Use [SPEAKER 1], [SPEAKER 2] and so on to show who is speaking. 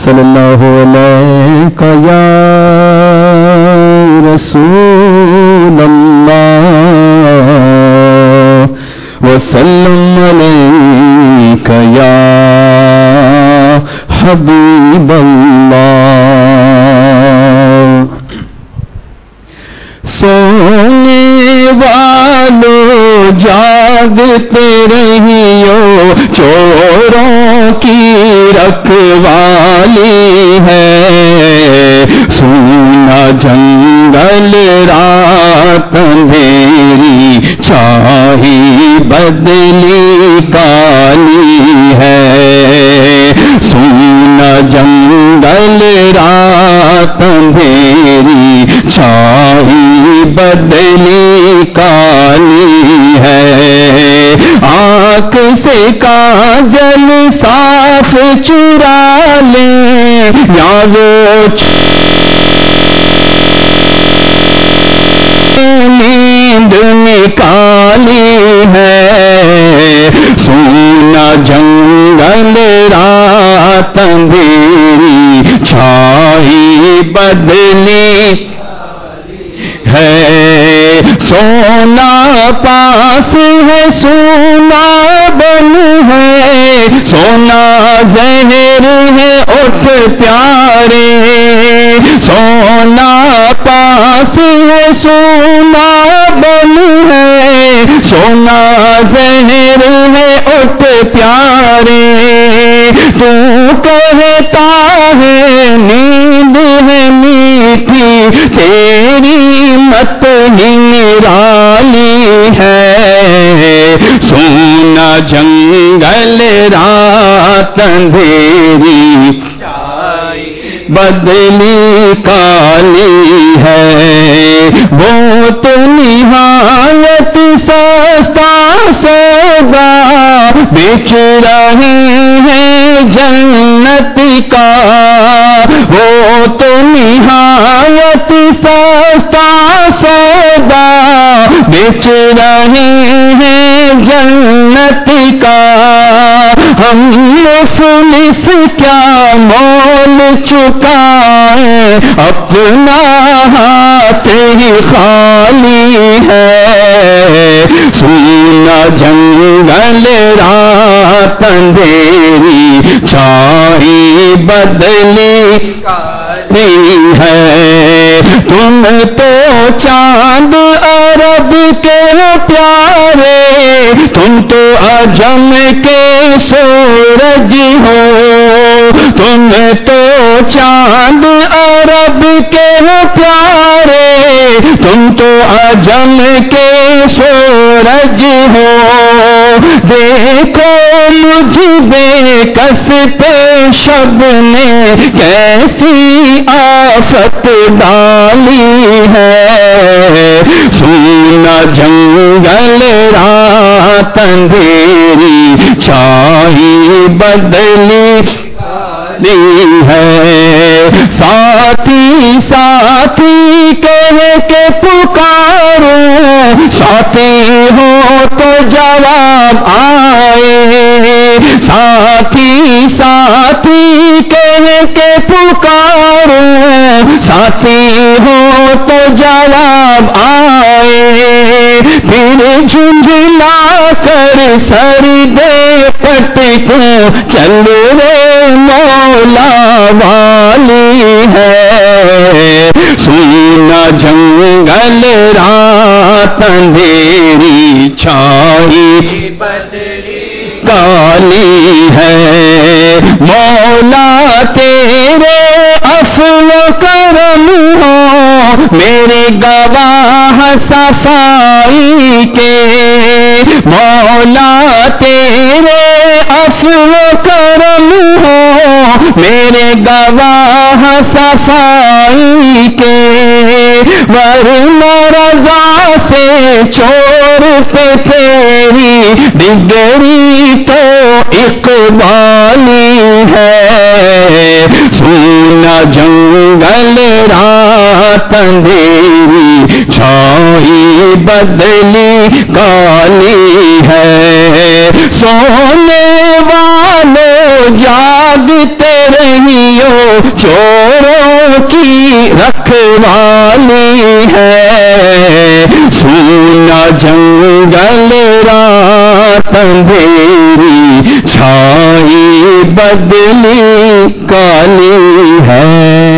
[SPEAKER 1] صلی اللہ علیہ یا رسول اللہ وسلم علیک یا حبیب اللہ. سونے والوں جاگتے رہیو چوروں کی رکھوالی ہے. سونا جنگل رات اندھیری چھائی بدلی کالی ہے. سونا جنگل رات اندھیری چھائی بدلی کالی ہے. آنکھ سے کاجل صاف چرا لے یا وہ نیند نکالی ہے. سونا جنگل رات اندھیری چھائی بدلی ہے. سونا پاس ہے سونا بن ہے. سونا زہر ہے اٹھ پیارے. سونا پاس ہے سونا بن ہے. سونا زہر ہے اٹھ پیارے. تو کہتا ہے نیند ہے میٹھی تیری مت ہی نرالی ہے. سونا جنگل رات اندھیری بدلی کالی ہے. وہ تو نہایت سستا سودا بیچ رہے ہیں جنت کا. وہ تو نہایت سستا سودا بیچ رہے ہیں جنت کا. ہم مفلس کیا مول چکائے اپنا ہاتھ ہی خالی ہے. سونا جنگل رات اندھیری چھائی بدلی ہے. تم تو چاند عرب کے پیارے. تم تو عجم کے سورج ہو. تم تو چاند عرب کے پیارے. تم تو عجم کے سورج ہو. دیکھو مجھ بے کس پہ شب نے کیسی آفت ڈالی ہے. سونا جنگل رات اندھیری چھائی بدلی ہے. ساتھی ساتھی کہہ کے پکارو. ساتھی ہو تو جواب آئے. ساتھی ساتھی کہہ کے پکارو. ساتھی ہو تو جواب آئے. پھر جھنجھلا کر سر دے پٹ کو چل رے مولا والی ہے. سونا جنگل رات اندھیری چھائی بدلی کالی ہے. مولا تیرے عفو کرم ہو میرے گواہ صفائی کے. مولا تیرے عفو کرم ہو میرے گواہ صفائی کے. ورنہ رضا سے چور پہ تیری ڈگری تو اقبالی ہے. سونا جنگل رات اندھیری چھائی بدلی کالی ہے. سونے والوں جاگتے رہیو چوروں کی رکھوالی ہے، سونا جنگل رات اندھیری چھائی بدلی کالی ہے۔